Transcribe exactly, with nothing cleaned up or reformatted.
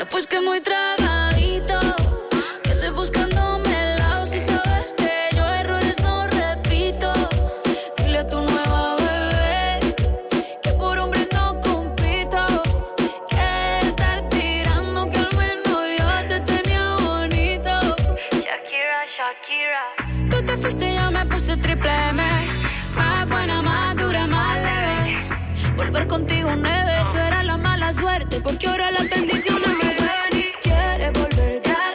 Pues que muy tragadito, que estoy buscándome el lado. Si sabes que yo errores no repito. Dile a tu nueva bebé que por hombre no compito. Que estar tirando, que al menos yo te tenía bonito. Shakira, Shakira. Tú te fuiste y yo me puse triple M. Más buena, más dura, más leve. Volver contigo nueve, tú eras la mala suerte, porque ahora la tengo.